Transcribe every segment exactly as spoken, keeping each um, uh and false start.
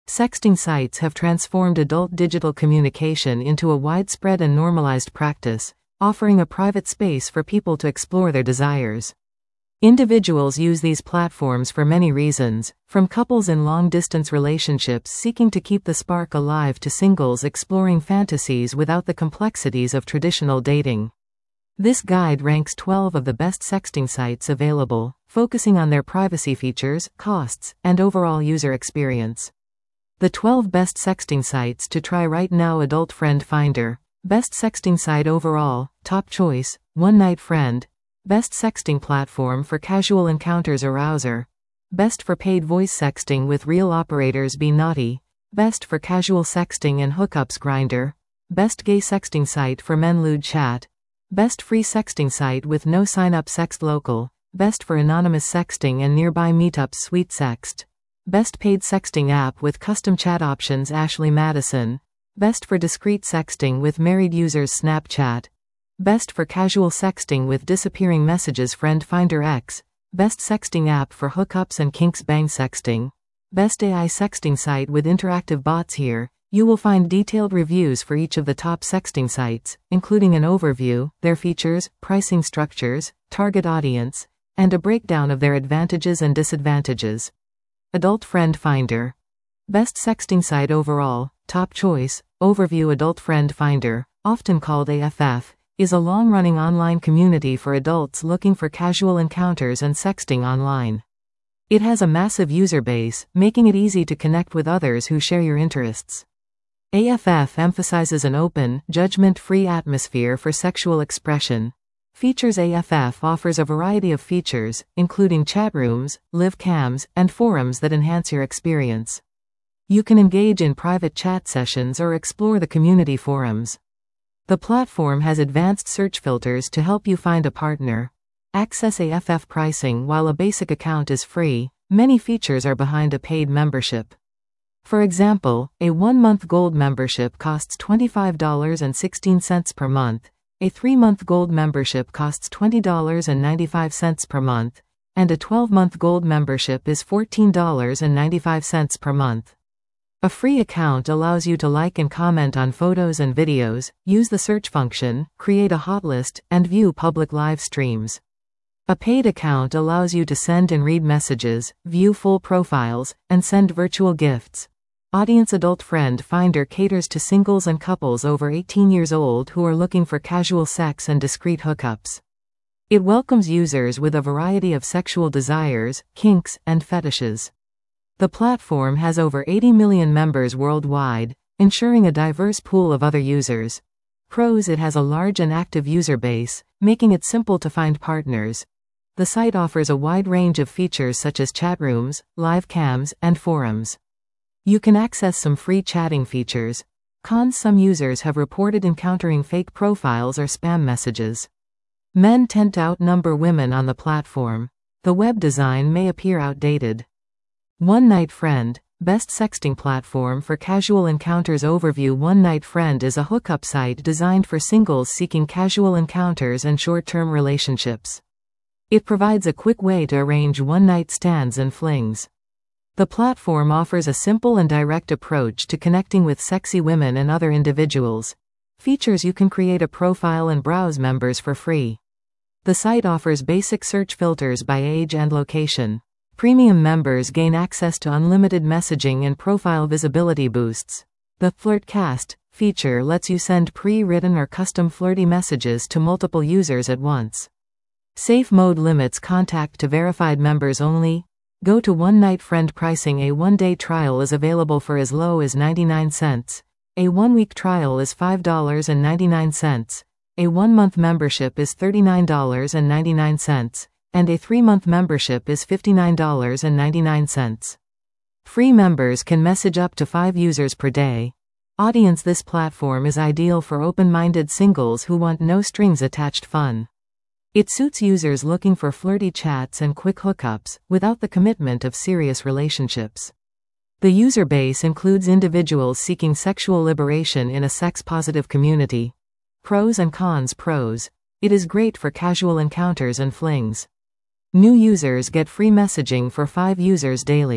Sexting sites have transformed adult digital communication into a widespread and normalized practice, offering a private space for people to explore their desires. Individuals use these platforms for many reasons, from couples in long-distance relationships seeking to keep the spark alive to singles exploring fantasies without the complexities of traditional dating. This guide ranks twelve of the best sexting sites available, focusing on their privacy features, costs, and overall user experience. The twelve best sexting sites to try right now: Adult Friend Finder. Best sexting site overall, top choice, One Night Friend. Best sexting platform for casual encounters: Arouser. Best for paid voice sexting with real operators: Be Naughty. Best for casual sexting and hookups: Grindr. Best gay sexting site for men: Lewd Chat. Best free sexting site with no sign-up: Sext Local. Best for anonymous sexting and nearby meetups: Sweet Sext. Best paid sexting app with custom chat options: Ashley Madison. Best for discreet sexting with married users: Snapchat. Best for casual sexting with disappearing messages: Friend Finder X. Best sexting app for hookups and kinks: Bang Sexting. Best A I sexting site with interactive bots. Here, you will find detailed reviews for each of the top sexting sites, including an overview, their features, pricing structures, target audience, and a breakdown of their advantages and disadvantages. Adult Friend Finder. Best sexting site overall, top choice, overview. Adult Friend Finder, often called A F F, is a long-running online community for adults looking for casual encounters and sexting online. It has a massive user base, making it easy to connect with others who share your interests. A F F emphasizes an open, judgment-free atmosphere for sexual expression. Features: A F F offers a variety of features, including chat rooms, live cams, and forums that enhance your experience. You can engage in private chat sessions or explore the community forums. The platform has advanced search filters to help you find a partner. Access A F F pricing. While a basic account is free, many features are behind a paid membership. For example, a one-month gold membership costs twenty-five dollars and sixteen cents per month, a three-month gold membership costs twenty dollars and ninety-five cents per month, and a twelve-month gold membership is fourteen dollars and ninety-five cents per month. A free account allows you to like and comment on photos and videos, use the search function, create a hot list, and view public live streams. A paid account allows you to send and read messages, view full profiles, and send virtual gifts. Audience: Adult Friend Finder caters to singles and couples over eighteen years old who are looking for casual sex and discreet hookups. It welcomes users with a variety of sexual desires, kinks, and fetishes. The platform has over eighty million members worldwide, ensuring a diverse pool of other users. Pros: it has a large and active user base, making it simple to find partners. The site offers a wide range of features such as chat rooms, live cams, and forums. You can access some free chatting features. Cons: some users have reported encountering fake profiles or spam messages. Men tend to outnumber women on the platform. The web design may appear outdated. One Night Friend. Best sexting platform for casual encounters. Overview: One Night Friend is a hookup site designed for singles seeking casual encounters and short-term relationships. It provides a quick way to arrange one-night stands and flings. The platform offers a simple and direct approach to connecting with sexy women and other individuals. Features: you can create a profile and browse members for free. The site offers basic search filters by age and location. Premium members gain access to unlimited messaging and profile visibility boosts. The Flirtcast feature lets you send pre-written or custom flirty messages to multiple users at once. Safe mode limits contact to verified members only. Go to One Night Friend pricing: a one-day trial is available for as low as ninety-nine cents. A one-week trial is five dollars and ninety-nine cents. A one-month membership is thirty-nine dollars and ninety-nine cents. And a three-month membership is fifty-nine dollars and ninety-nine cents. Free members can message up to five users per day. Audience: this platform is ideal for open-minded singles who want no strings attached fun. It suits users looking for flirty chats and quick hookups, without the commitment of serious relationships. The user base includes individuals seeking sexual liberation in a sex-positive community. Pros and cons. Pros: it is great for casual encounters and flings. New users get free messaging for five users daily.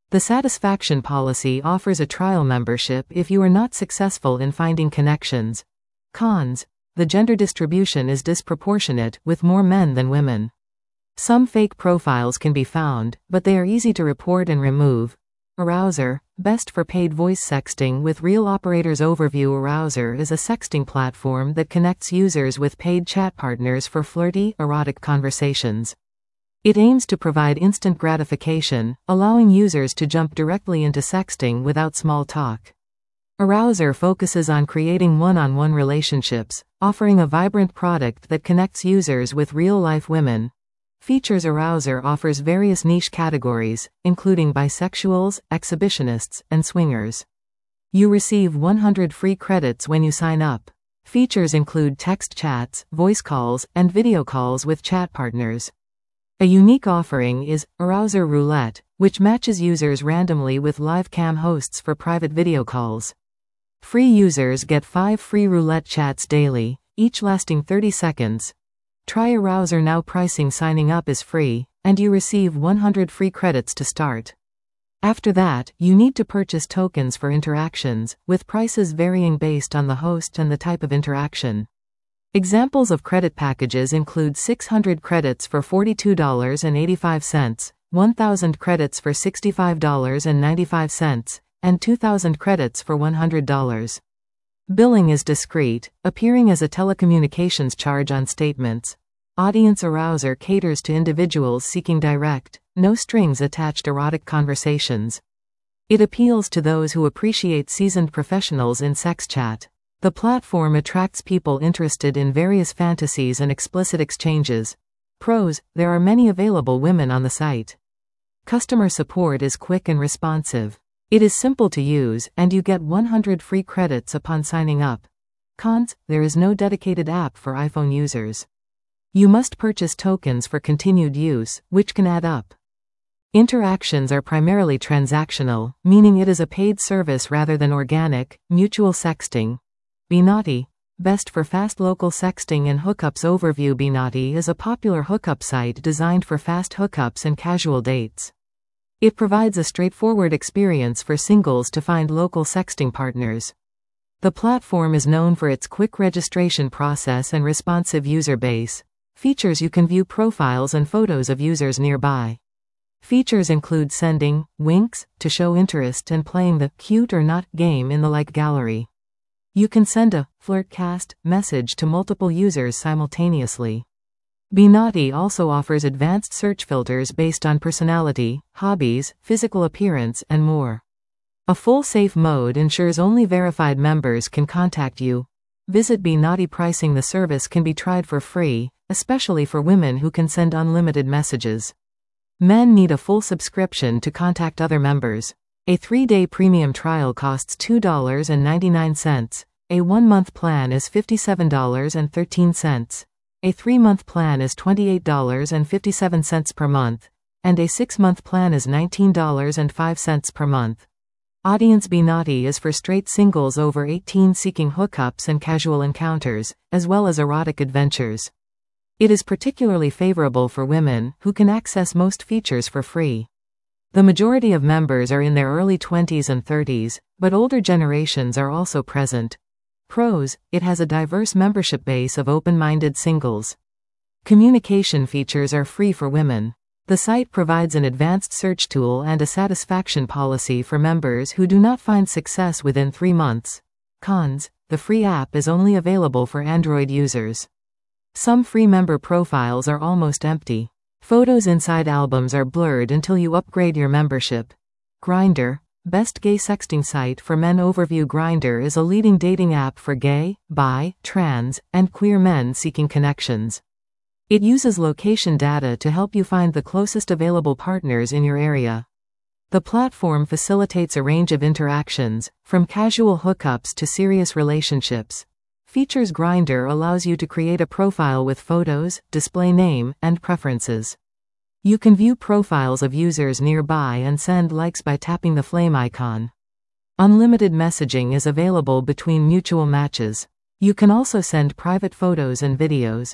The satisfaction policy offers a trial membership if you are not successful in finding connections. Cons: the gender distribution is disproportionate, with more men than women. Some fake profiles can be found, but they are easy to report and remove. Arouser, best for paid voice sexting with real operators. Overview: Arouser is a sexting platform that connects users with paid chat partners for flirty, erotic conversations. It aims to provide instant gratification, allowing users to jump directly into sexting without small talk. Arouser focuses on creating one-on-one relationships, offering a vibrant product that connects users with real-life women. Features: Arouser offers various niche categories, including bisexuals, exhibitionists, and swingers. You receive one hundred free credits when you sign up. Features include text chats, voice calls, and video calls with chat partners. A unique offering is Arouser Roulette, which matches users randomly with live cam hosts for private video calls. Free users get five free roulette chats daily, each lasting thirty seconds. Try Arouser now. Pricing: signing up is free, and you receive one hundred free credits to start. After that, you need to purchase tokens for interactions, with prices varying based on the host and the type of interaction. Examples of credit packages include six hundred credits for forty-two dollars and eighty-five cents, one thousand credits for sixty-five dollars and ninety-five cents, and two thousand credits for one hundred dollars. Billing is discrete, appearing as a telecommunications charge on statements. Audience: Arouser caters to individuals seeking direct, no strings attached erotic conversations. It appeals to those who appreciate seasoned professionals in sex chat. The platform attracts people interested in various fantasies and explicit exchanges. Pros: there are many available women on the site. Customer support is quick and responsive. It is simple to use, and you get one hundred free credits upon signing up. Cons: there is no dedicated app for iPhone users. You must purchase tokens for continued use, which can add up. Interactions are primarily transactional, meaning it is a paid service rather than organic, mutual sexting. Binaughty, best for fast local sexting and hookups. Overview: Binaughty is a popular hookup site designed for fast hookups and casual dates. It provides a straightforward experience for singles to find local sexting partners. The platform is known for its quick registration process and responsive user base. Features: you can view profiles and photos of users nearby. Features include sending winks to show interest and playing the cute or not game in the like gallery. You can send a Flirtcast message to multiple users simultaneously. Binaughty also offers advanced search filters based on personality, hobbies, physical appearance, and more. A full safe mode ensures only verified members can contact you. Visit Binaughty. Pricing: the service can be tried for free, especially for women who can send unlimited messages. Men need a full subscription to contact other members. A three-day premium trial costs two dollars and ninety-nine cents. A one-month plan is fifty-seven dollars and thirteen cents. A three-month plan is twenty-eight dollars and fifty-seven cents per month, and a six-month plan is nineteen dollars and five cents per month. Audience: Binaughty is for straight singles over eighteen seeking hookups and casual encounters, as well as erotic adventures. It is particularly favorable for women, who can access most features for free. The majority of members are in their early twenties and thirties, but older generations are also present. Pros: it has a diverse membership base of open-minded singles. Communication features are free for women. The site provides an advanced search tool and a satisfaction policy for members who do not find success within three months. Cons: the free app is only available for Android users. Some free member profiles are almost empty. Photos inside albums are blurred until you upgrade your membership. Grindr, best gay sexting site for men. Overview: Grindr is a leading dating app for gay, bi, trans, and queer men seeking connections. It uses location data to help you find the closest available partners in your area. The platform facilitates a range of interactions, from casual hookups to serious relationships. Features: Grindr allows you to create a profile with photos, display name, and preferences. You can view profiles of users nearby and send likes by tapping the flame icon. Unlimited messaging is available between mutual matches. You can also send private photos and videos.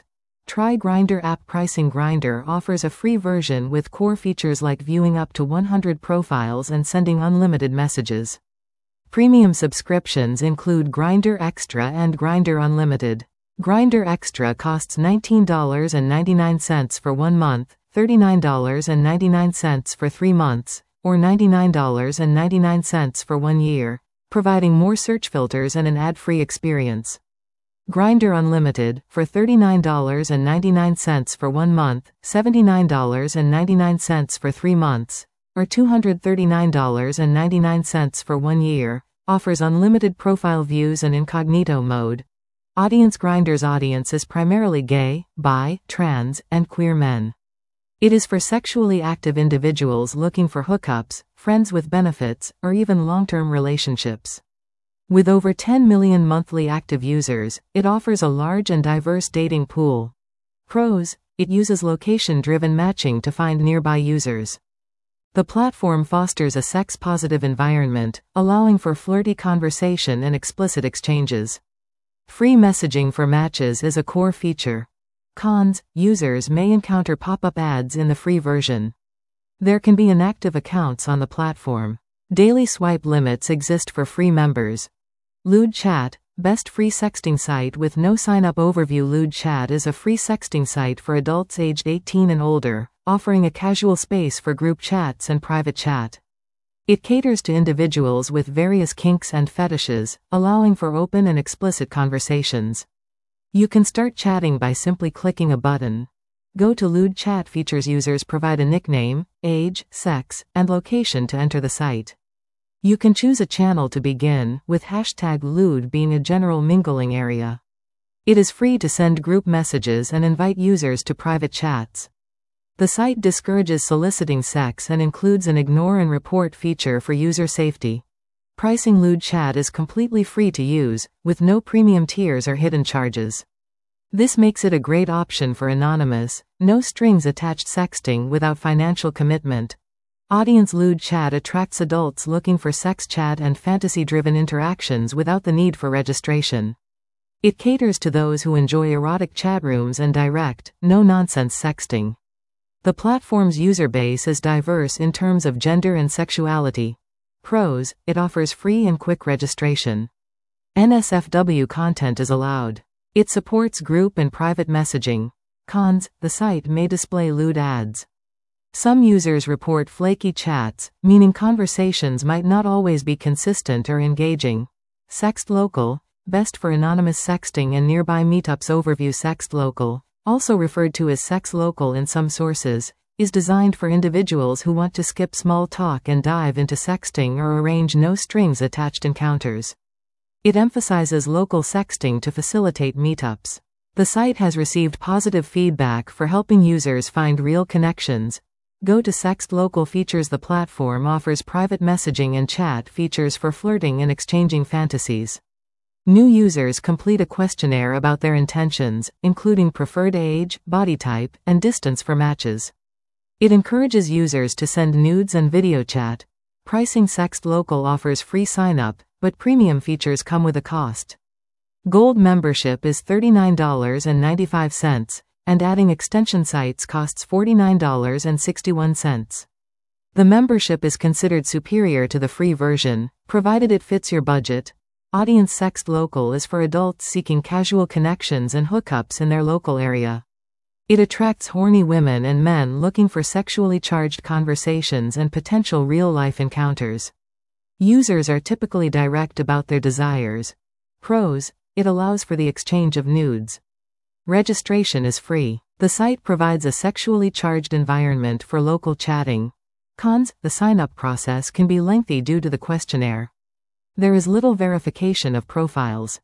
Try Grindr app. Pricing. Grindr offers a free version with core features like viewing up to one hundred profiles and sending unlimited messages. Premium subscriptions include Grindr Extra and Grindr Unlimited. Grindr Extra costs nineteen dollars and ninety-nine cents for one month, thirty-nine dollars and ninety-nine cents for three months, or ninety-nine dollars and ninety-nine cents for one year, providing more search filters and an ad-free experience. Grindr Unlimited, for thirty-nine dollars and ninety-nine cents for one month, seventy-nine dollars and ninety-nine cents for three months, or two hundred thirty-nine dollars and ninety-nine cents for one year, offers unlimited profile views and incognito mode. Audience. Grindr's audience is primarily gay, bi, trans, and queer men. It is for sexually active individuals looking for hookups, friends with benefits, or even long-term relationships. With over ten million monthly active users, it offers a large and diverse dating pool. Pros: it uses location-driven matching to find nearby users. The platform fosters a sex-positive environment, allowing for flirty conversation and explicit exchanges. Free messaging for matches is a core feature. Cons: users may encounter pop-up ads in the free version. There can be inactive accounts on the platform. Daily swipe limits exist for free members. Lewd Chat, best free sexting site with no sign-up. Overview. Lewd Chat is a free sexting site for adults aged eighteen and older, offering a casual space for group chats and private chat. It caters to individuals with various kinks and fetishes, allowing for open and explicit conversations. You can start chatting by simply clicking a button. Go to Lewd Chat. Features. Users provide a nickname, age, sex, and location to enter the site. You can choose a channel to begin, with hashtag lewd being a general mingling area. It is free to send group messages and invite users to private chats. The site discourages soliciting sex and includes an ignore and report feature for user safety. Pricing. Lewd Chat is completely free to use, with no premium tiers or hidden charges. This makes it a great option for anonymous, no strings attached sexting without financial commitment. Audience. Lewd Chat attracts adults looking for sex chat and fantasy-driven interactions without the need for registration. It caters to those who enjoy erotic chat rooms and direct, no-nonsense sexting. The platform's user base is diverse in terms of gender and sexuality. Pros: it offers free and quick registration. N S F W content is allowed. It supports group and private messaging. Cons: the site may display lewd ads. Some users report flaky chats, meaning conversations might not always be consistent or engaging. Sext Local, best for anonymous sexting and nearby meetups. Overview. Sext Local, also referred to as Sex Local in some sources, is designed for individuals who want to skip small talk and dive into sexting or arrange no-strings-attached encounters. It emphasizes local sexting to facilitate meetups. The site has received positive feedback for helping users find real connections. Go to Sext Local. Features. The platform offers private messaging and chat features for flirting and exchanging fantasies. New users complete a questionnaire about their intentions, including preferred age, body type, and distance for matches. It encourages users to send nudes and video chat. Pricing. Sext Local offers free sign-up, but premium features come with a cost. Gold membership is thirty-nine dollars and ninety-five cents, and adding extension sites costs forty-nine dollars and sixty-one cents. The membership is considered superior to the free version, provided it fits your budget. Audience. Sext Local is for adults seeking casual connections and hookups in their local area. It attracts horny women and men looking for sexually charged conversations and potential real-life encounters. Users are typically direct about their desires. Pros: it allows for the exchange of nudes. Registration is free. The site provides a sexually charged environment for local chatting. Cons: the sign-up process can be lengthy due to the questionnaire. There is little verification of profiles.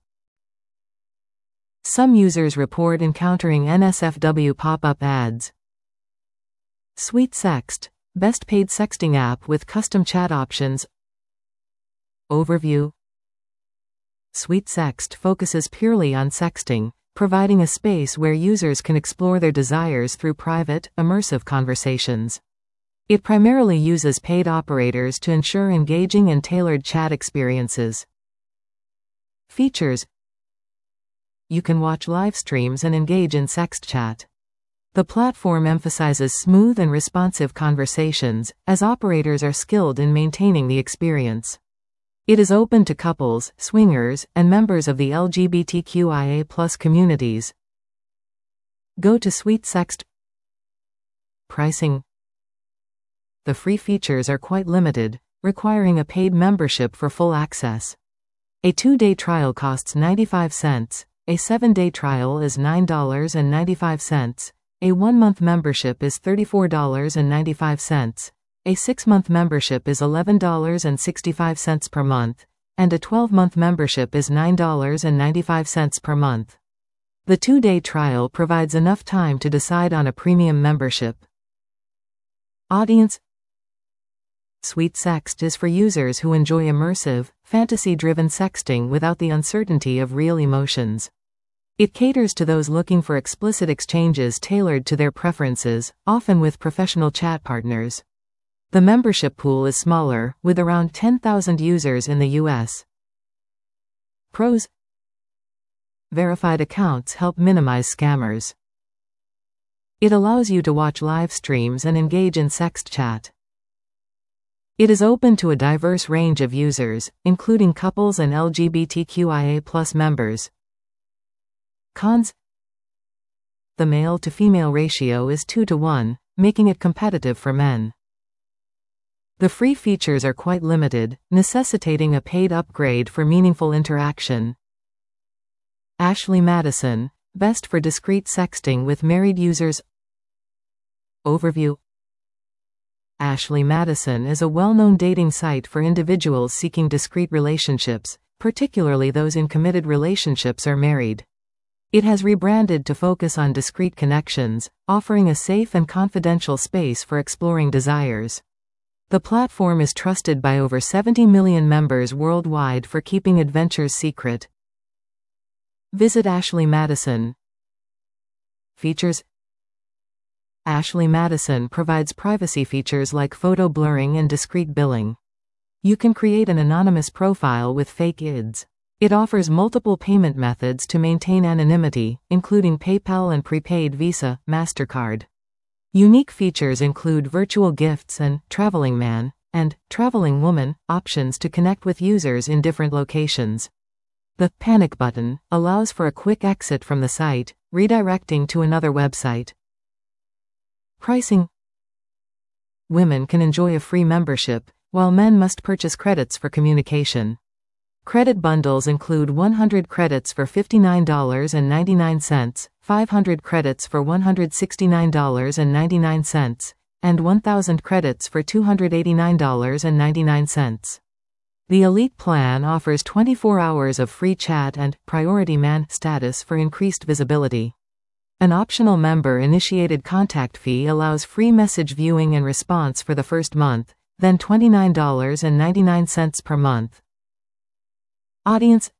Some users report encountering N S F W pop-up ads. Sweet Sext, best paid sexting app with custom chat options. Overview. Sweet Sext focuses purely on sexting, providing a space where users can explore their desires through private, immersive conversations. It primarily uses paid operators to ensure engaging and tailored chat experiences. Features. you can watch live streams and engage in sext chat. The platform emphasizes smooth and responsive conversations, as operators are skilled in maintaining the experience. It is open to couples, swingers, and members of the L G B T Q I A plus communities. Go to SweetSext. Pricing. The free features are quite limited, requiring a paid membership for full access. A two-day trial costs ninety-five cents, a seven-day trial is nine dollars and ninety-five cents, a one-month membership is thirty-four dollars and ninety-five cents, a six-month membership is eleven dollars and sixty-five cents per month, and a twelve-month membership is nine dollars and ninety-five cents per month. The two-day trial provides enough time to decide on a premium membership. Audience. SweetSext is for users who enjoy immersive, fantasy-driven sexting without the uncertainty of real emotions. It caters to those looking for explicit exchanges tailored to their preferences, often with professional chat partners. The membership pool is smaller, with around ten thousand users in the U S. Pros. Verified accounts help minimize scammers. It allows you to watch live streams and engage in sext chat. It is open to a diverse range of users, including couples and L G B T Q I A plus members. Cons. The male-to-female ratio is two to one, making it competitive for men. The free features are quite limited, necessitating a paid upgrade for meaningful interaction. Ashley Madison, best for discreet sexting with married users. Overview. Ashley Madison is a well-known dating site for individuals seeking discreet relationships, particularly those in committed relationships or married. It has rebranded to focus on discreet connections, offering a safe and confidential space for exploring desires. The platform is trusted by over seventy million members worldwide for keeping adventures secret. Visit Ashley Madison. Features. Ashley Madison provides privacy features like photo blurring and discreet billing. You can create an anonymous profile with fake I Ds. It offers multiple payment methods to maintain anonymity, including PayPal and prepaid Visa, MasterCard. Unique features include virtual gifts and traveling man and traveling woman options to connect with users in different locations. The panic button allows for a quick exit from the site, redirecting to another website. Pricing. Women can enjoy a free membership, while men must purchase credits for communication. Credit bundles include one hundred credits for fifty-nine dollars and ninety-nine cents, five hundred credits for one hundred sixty-nine dollars and ninety-nine cents, and one thousand credits for two hundred eighty-nine dollars and ninety-nine cents. The Elite plan offers twenty-four hours of free chat and Priority Man status for increased visibility. An optional member-initiated contact fee allows free message viewing and response for the first month, then twenty-nine dollars and ninety-nine cents per month. Audience.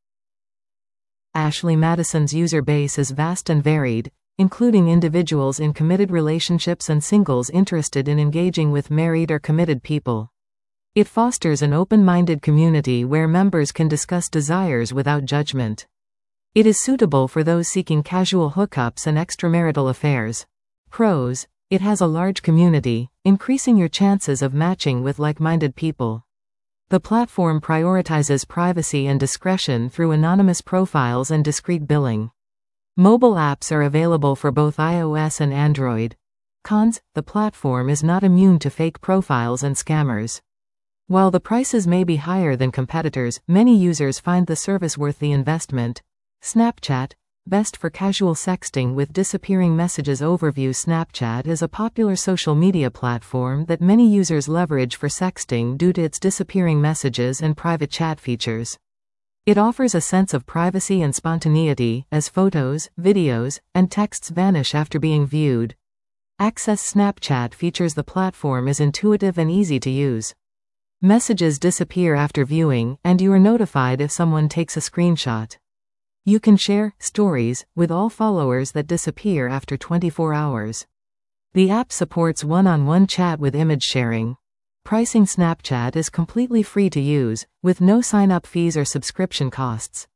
Ashley Madison's user base is vast and varied, including individuals in committed relationships and singles interested in engaging with married or committed people. It fosters an open-minded community where members can discuss desires without judgment. It is suitable for those seeking casual hookups and extramarital affairs. Pros. It has a large community, increasing your chances of matching with like-minded people. The platform prioritizes privacy and discretion through anonymous profiles and discreet billing. Mobile apps are available for both iOS and Android. Cons. The platform is not immune to fake profiles and scammers. While the prices may be higher than competitors, many users find the service worth the investment. Snapchat, best for casual sexting with disappearing messages. Overview. Snapchat is a popular social media platform that many users leverage for sexting due to its disappearing messages and private chat features. It offers a sense of privacy and spontaneity, as photos, videos, and texts vanish after being viewed. Access. Snapchat features. The platform is intuitive and easy to use. Messages disappear after viewing, and you are notified if someone takes a screenshot. You can share stories with all followers that disappear after twenty-four hours. The app supports one-on-one chat with image sharing. Pricing. Snapchat is completely free to use, with no sign-up fees or subscription costs.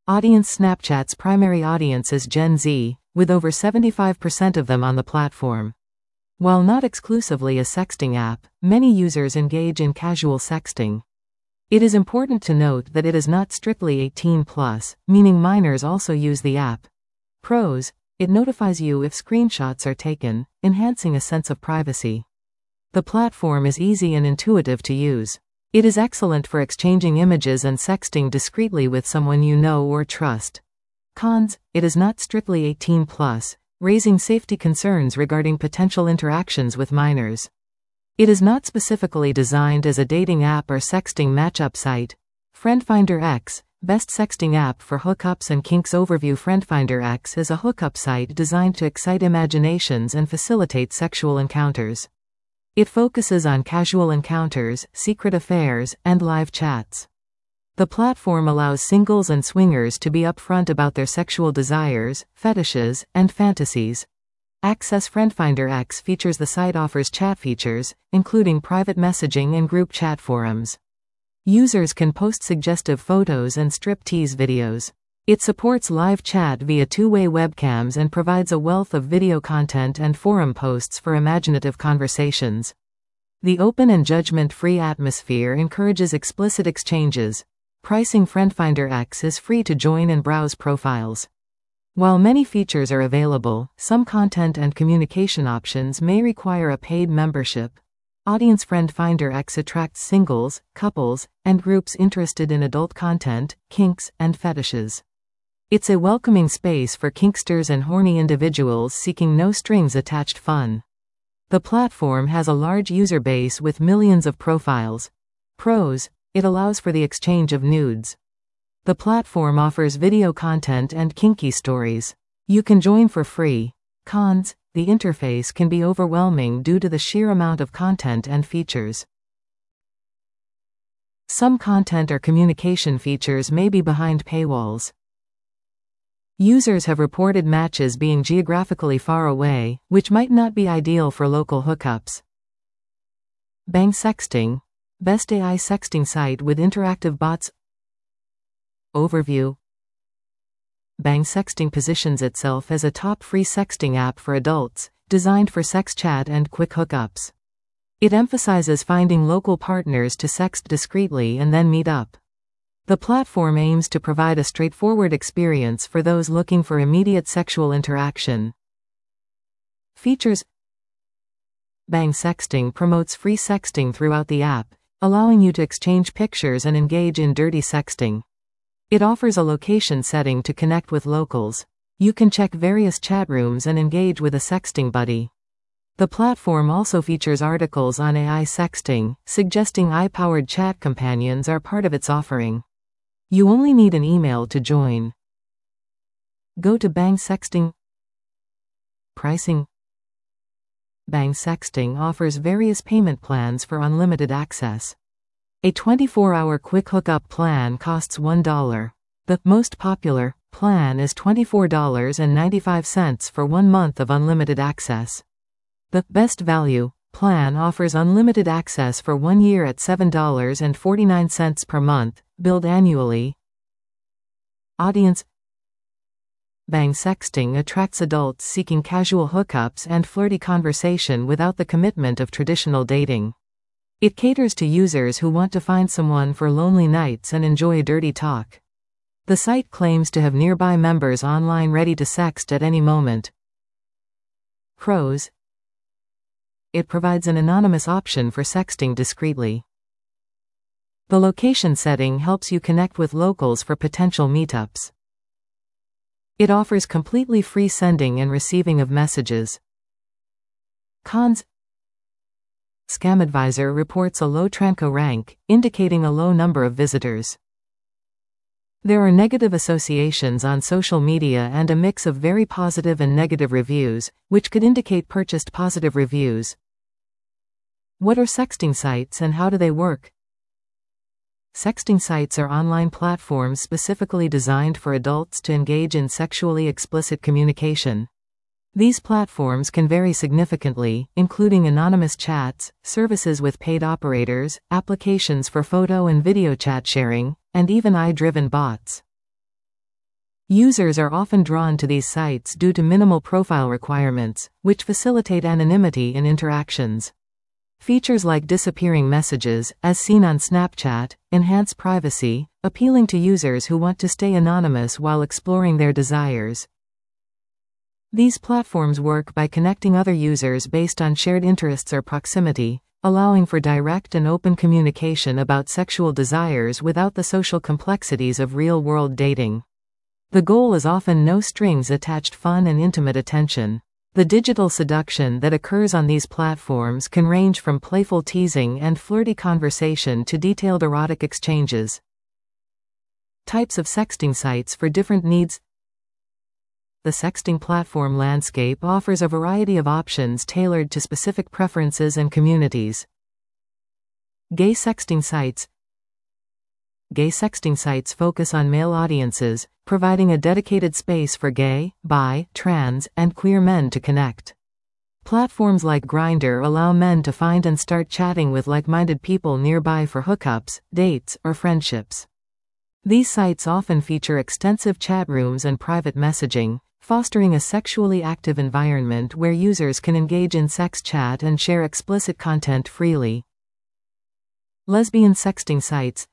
Audience: Snapchat's primary audience is Gen Z, with over seventy-five percent of them on the platform. While not exclusively a sexting app, many users engage in casual sexting. It is important to note that it is not strictly eighteen plus, meaning minors also use the app. Pros: it notifies you if screenshots are taken, enhancing a sense of privacy. The platform is easy and intuitive to use. It is excellent for exchanging images and sexting discreetly with someone you know or trust. Cons: it is not strictly eighteen plus, raising safety concerns regarding potential interactions with minors. It is not specifically designed as a dating app or sexting matchup site. FriendFinder X, best sexting app for hookups and kinks overview. FriendFinder X is a hookup site designed to excite imaginations and facilitate sexual encounters. It focuses on casual encounters, secret affairs, and live chats. The platform allows singles and swingers to be upfront about their sexual desires, fetishes, and fantasies. Access: FriendFinder X features The site offers chat features, including private messaging and group chat forums. Users can post suggestive photos and strip-tease videos. It supports live chat via two-way webcams and provides a wealth of video content and forum posts for imaginative conversations. The open and judgment-free atmosphere encourages explicit exchanges. Pricing: FriendFinder X is free to join and browse profiles. While many features are available, some content and communication options may require a paid membership. Audience: FriendFinder X attracts singles, couples, and groups interested in adult content, kinks, and fetishes. It's a welcoming space for kinksters and horny individuals seeking no-strings-attached fun. The platform has a large user base with millions of profiles. Pros: it allows for the exchange of nudes. The platform offers video content and kinky stories. You can join for free. Cons: the interface can be overwhelming due to the sheer amount of content and features. Some content or communication features may be behind paywalls. Users have reported matches being geographically far away, which might not be ideal for local hookups. Bang Sexting, best A I sexting site with interactive bots. Overview: Bang Sexting positions itself as a top free sexting app for adults, designed for sex chat and quick hookups. It emphasizes finding local partners to sext discreetly and then meet up. The platform aims to provide a straightforward experience for those looking for immediate sexual interaction. Features: Bang Sexting promotes free sexting throughout the app, allowing you to exchange pictures and engage in dirty sexting. It offers a location setting to connect with locals. You can check various chat rooms and engage with a sexting buddy. The platform also features articles on A I sexting, suggesting A I-powered chat companions are part of its offering. You only need an email to join. Go to Bang Sexting. Pricing: Bang Sexting offers various payment plans for unlimited access. A twenty-four hour quick hookup plan costs one dollar. The most popular plan is twenty-four dollars and ninety-five cents for one month of unlimited access. The best value plan offers unlimited access for one year at seven dollars and forty-nine cents per month, billed annually. Audience: Bang Sexting attracts adults seeking casual hookups and flirty conversation without the commitment of traditional dating. It caters to users who want to find someone for lonely nights and enjoy dirty talk. The site claims to have nearby members online ready to sext at any moment. Pros: it provides an anonymous option for sexting discreetly. The location setting helps you connect with locals for potential meetups. It offers completely free sending and receiving of messages. Cons: ScamAdvisor reports a low Tranco rank, indicating a low number of visitors. There are negative associations on social media and a mix of very positive and negative reviews, which could indicate purchased positive reviews. What are sexting sites and how do they work? Sexting sites are online platforms specifically designed for adults to engage in sexually explicit communication. These platforms can vary significantly, including anonymous chats, services with paid operators, applications for photo and video chat sharing, and even A I-driven bots. Users are often drawn to these sites due to minimal profile requirements, which facilitate anonymity in interactions. Features like disappearing messages, as seen on Snapchat, enhance privacy, appealing to users who want to stay anonymous while exploring their desires. These platforms work by connecting other users based on shared interests or proximity, allowing for direct and open communication about sexual desires without the social complexities of real-world dating. The goal is often no strings attached fun and intimate attention. The digital seduction that occurs on these platforms can range from playful teasing and flirty conversation to detailed erotic exchanges. Types of sexting sites for different needs. The sexting platform landscape offers a variety of options tailored to specific preferences and communities. Gay sexting sites. Gay sexting sites focus on male audiences, providing a dedicated space for gay, bi, trans, and queer men to connect. Platforms like Grindr allow men to find and start chatting with like-minded people nearby for hookups, dates, or friendships. These sites often feature extensive chat rooms and private messaging, fostering a sexually active environment where users can engage in sex chat and share explicit content freely. Lesbian sexting sites.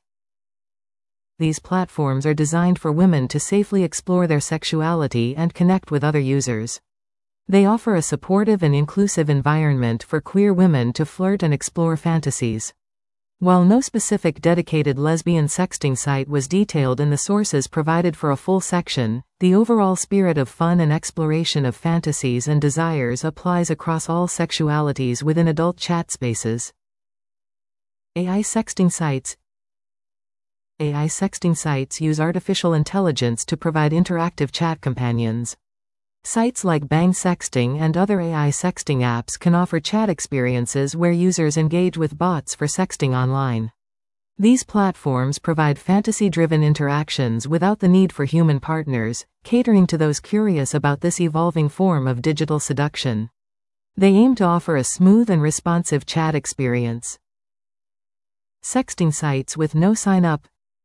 These platforms are designed for women to safely explore their sexuality and connect with other users. They offer a supportive and inclusive environment for queer women to flirt and explore fantasies. While no specific dedicated lesbian sexting site was detailed in the sources provided for a full section, the overall spirit of fun and exploration of fantasies and desires applies across all sexualities within adult chat spaces. A I sexting sites. A I sexting sites use artificial intelligence to provide interactive chat companions. Sites like Bang Sexting and other A I sexting apps can offer chat experiences where users engage with bots for sexting online. These platforms provide fantasy-driven interactions without the need for human partners, catering to those curious about this evolving form of digital seduction. They aim to offer a smooth and responsive chat experience. Sexting sites with no sign-up.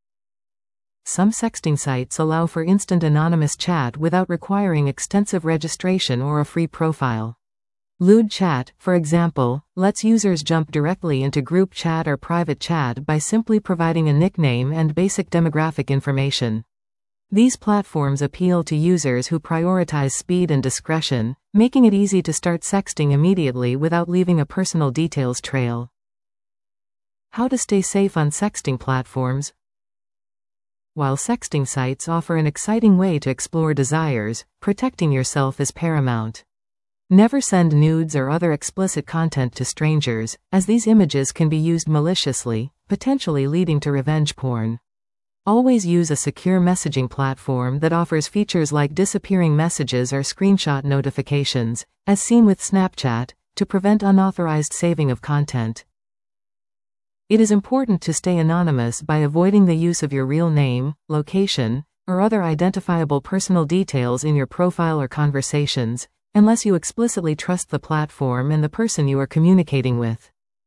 Some sexting sites allow for instant anonymous chat without requiring extensive registration or a free profile. Lewd Chat, for example, lets users jump directly into group chat or private chat by simply providing a nickname and basic demographic information. These platforms appeal to users who prioritize speed and discretion, making it easy to start sexting immediately without leaving a personal details trail. How to stay safe on sexting platforms. While sexting sites offer an exciting way to explore desires, protecting yourself is paramount. Never send nudes or other explicit content to strangers, as these images can be used maliciously, potentially leading to revenge porn. Always use a secure messaging platform that offers features like disappearing messages or screenshot notifications, as seen with Snapchat, to prevent unauthorized saving of content. It is important to stay anonymous by avoiding the use of your real name, location, or other identifiable personal details in your profile or conversations, unless you explicitly trust the platform and the person you are communicating with.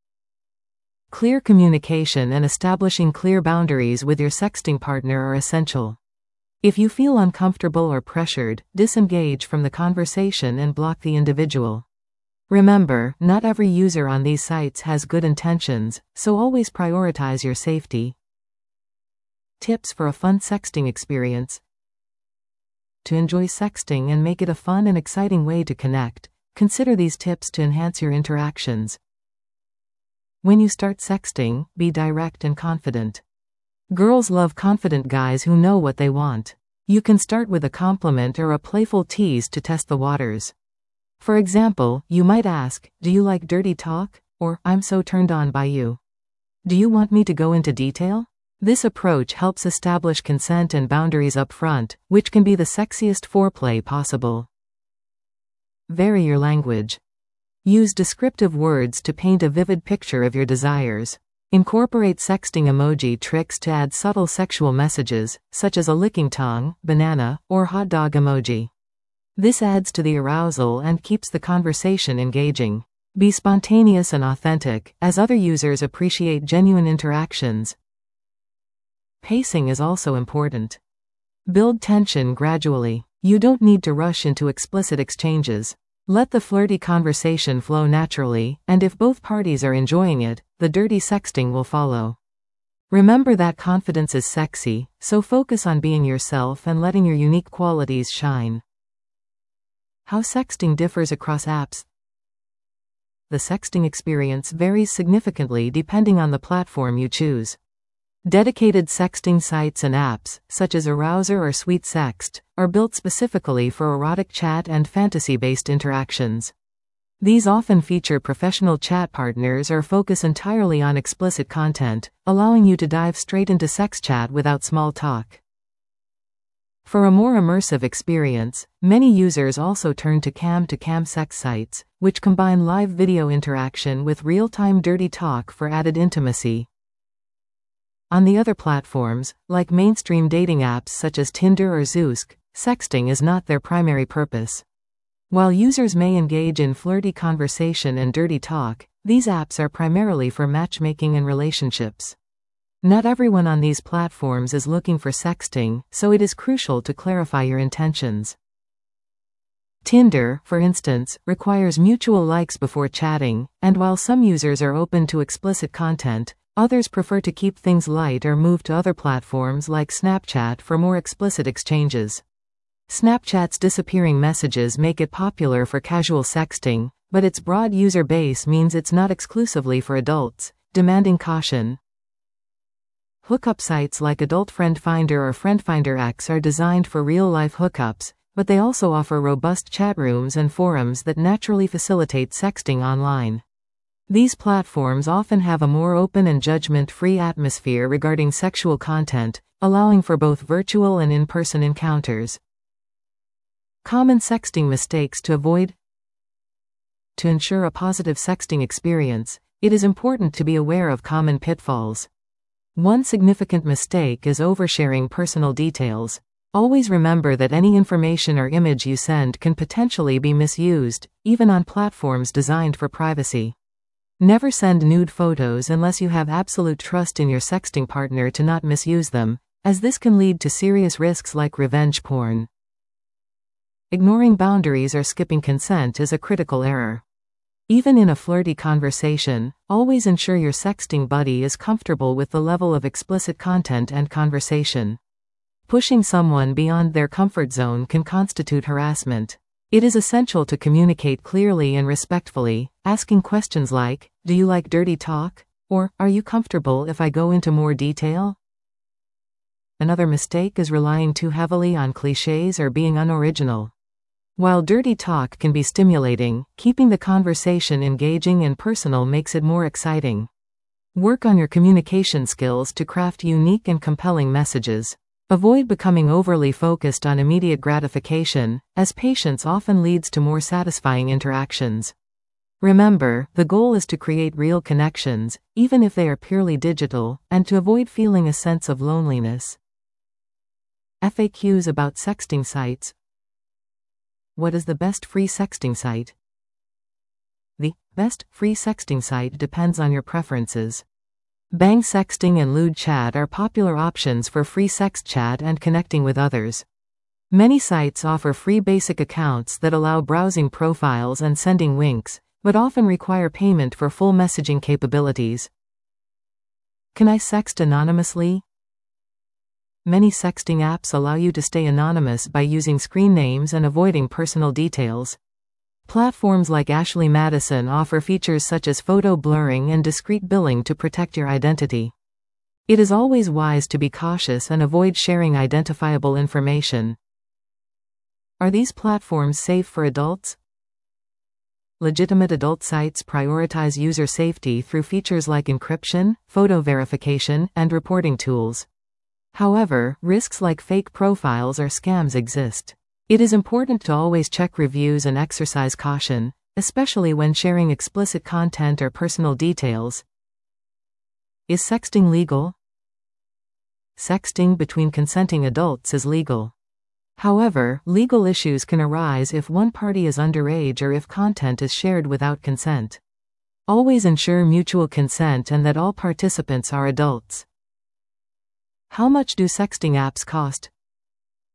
Clear communication and establishing clear boundaries with your sexting partner are essential. If you feel uncomfortable or pressured, disengage from the conversation and block the individual. Remember, not every user on these sites has good intentions, so always prioritize your safety. Tips for a fun sexting experience. To enjoy sexting and make it a fun and exciting way to connect, consider these tips to enhance your interactions. When you start sexting, be direct and confident. Girls love confident guys who know what they want. You can start with a compliment or a playful tease to test the waters. For example, you might ask, "Do you like dirty talk?" Or, "I'm so turned on by you. Do you want me to go into detail?" This approach helps establish consent and boundaries up front, which can be the sexiest foreplay possible. Vary your language. Use descriptive words to paint a vivid picture of your desires. Incorporate sexting emoji tricks to add subtle sexual messages, such as a licking tongue, banana, or hot dog emoji. This adds to the arousal and keeps the conversation engaging. Be spontaneous and authentic, as other users appreciate genuine interactions. Pacing is also important. Build tension gradually. You don't need to rush into explicit exchanges. Let the flirty conversation flow naturally, and if both parties are enjoying it, the dirty sexting will follow. Remember that confidence is sexy, so focus on being yourself and letting your unique qualities shine. How sexting differs across apps. The sexting experience varies significantly depending on the platform you choose. Dedicated sexting sites and apps, such as Arouser or SweetSext, are built specifically for erotic chat and fantasy-based interactions. These often feature professional chat partners or focus entirely on explicit content, allowing you to dive straight into sex chat without small talk. For a more immersive experience, many users also turn to cam-to-cam sex sites, which combine live video interaction with real-time dirty talk for added intimacy. On the other platforms, like mainstream dating apps such as Tinder or Zoosk, sexting is not their primary purpose. While users may engage in flirty conversation and dirty talk, these apps are primarily for matchmaking and relationships. Not everyone on these platforms is looking for sexting, so it is crucial to clarify your intentions. Tinder, for instance, requires mutual likes before chatting, and while some users are open to explicit content, others prefer to keep things light or move to other platforms like Snapchat for more explicit exchanges. Snapchat's disappearing messages make it popular for casual sexting, but its broad user base means it's not exclusively for adults, demanding caution. Hookup sites like Adult Friend Finder or FriendFinder X are designed for real-life hookups, but they also offer robust chat rooms and forums that naturally facilitate sexting online. These platforms often have a more open and judgment-free atmosphere regarding sexual content, allowing for both virtual and in-person encounters. Common sexting mistakes to avoid. To ensure a positive sexting experience, it is important to be aware of common pitfalls. One significant mistake is oversharing personal details. Always remember that any information or image you send can potentially be misused, even on platforms designed for privacy. Never send nude photos unless you have absolute trust in your sexting partner to not misuse them, as this can lead to serious risks like revenge porn. Ignoring boundaries or skipping consent is a critical error. Even in a flirty conversation, always ensure your sexting buddy is comfortable with the level of explicit content and conversation. Pushing someone beyond their comfort zone can constitute harassment. It is essential to communicate clearly and respectfully, asking questions like, "Do you like dirty talk?" or "Are you comfortable if I go into more detail?" Another mistake is relying too heavily on clichés or being unoriginal. While dirty talk can be stimulating, keeping the conversation engaging and personal makes it more exciting. Work on your communication skills to craft unique and compelling messages. Avoid becoming overly focused on immediate gratification, as patience often leads to more satisfying interactions. Remember, the goal is to create real connections, even if they are purely digital, and to avoid feeling a sense of loneliness. F A Qs about sexting sites. What is the best free sexting site? The best free sexting site depends on your preferences. Bang Sexting and Lewd Chat are popular options for free sex chat and connecting with others. Many sites offer free basic accounts that allow browsing profiles and sending winks, but often require payment for full messaging capabilities. Can I sext anonymously? Many sexting apps allow you to stay anonymous by using screen names and avoiding personal details. Platforms like Ashley Madison offer features such as photo blurring and discreet billing to protect your identity. It is always wise to be cautious and avoid sharing identifiable information. Are these platforms safe for adults? Legitimate adult sites prioritize user safety through features like encryption, photo verification, and reporting tools. However, risks like fake profiles or scams exist. It is important to always check reviews and exercise caution, especially when sharing explicit content or personal details. Is sexting legal? Sexting between consenting adults is legal. However, legal issues can arise if one party is underage or if content is shared without consent. Always ensure mutual consent and that all participants are adults. How much do sexting apps cost?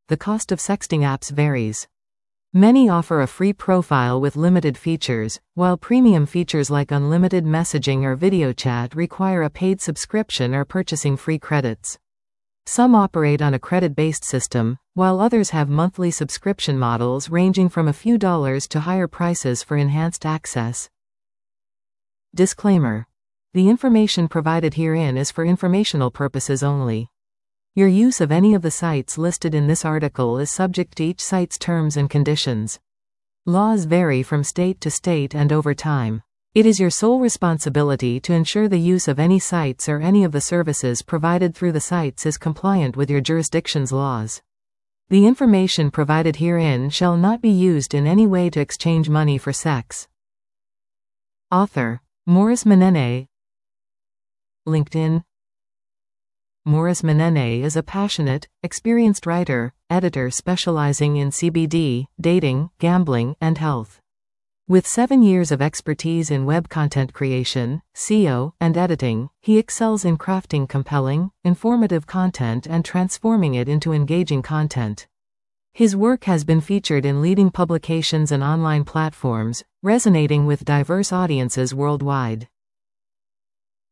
the cost of sexting apps varies. Many offer a free profile with limited features, while premium features like unlimited messaging or video chat require a paid subscription or purchasing free credits. Some operate on a credit-based system, while others have monthly subscription models ranging from a few dollars to higher prices for enhanced access. Disclaimer: the information provided herein is for informational purposes only. Your use of any of the sites listed in this article is subject to each site's terms and conditions. Laws vary from state to state and over time. It is your sole responsibility to ensure the use of any sites or any of the services provided through the sites is compliant with your jurisdiction's laws. The information provided herein shall not be used in any way to exchange money for sex. Author: Morris Manene. LinkedIn. Morris Manene is a passionate, experienced writer, editor specializing in C B D, dating, gambling, and health. With seven years of expertise in web content creation, S E O, and editing, he excels in crafting compelling, informative content and transforming it into engaging content. His work has been featured in leading publications and online platforms, resonating with diverse audiences worldwide.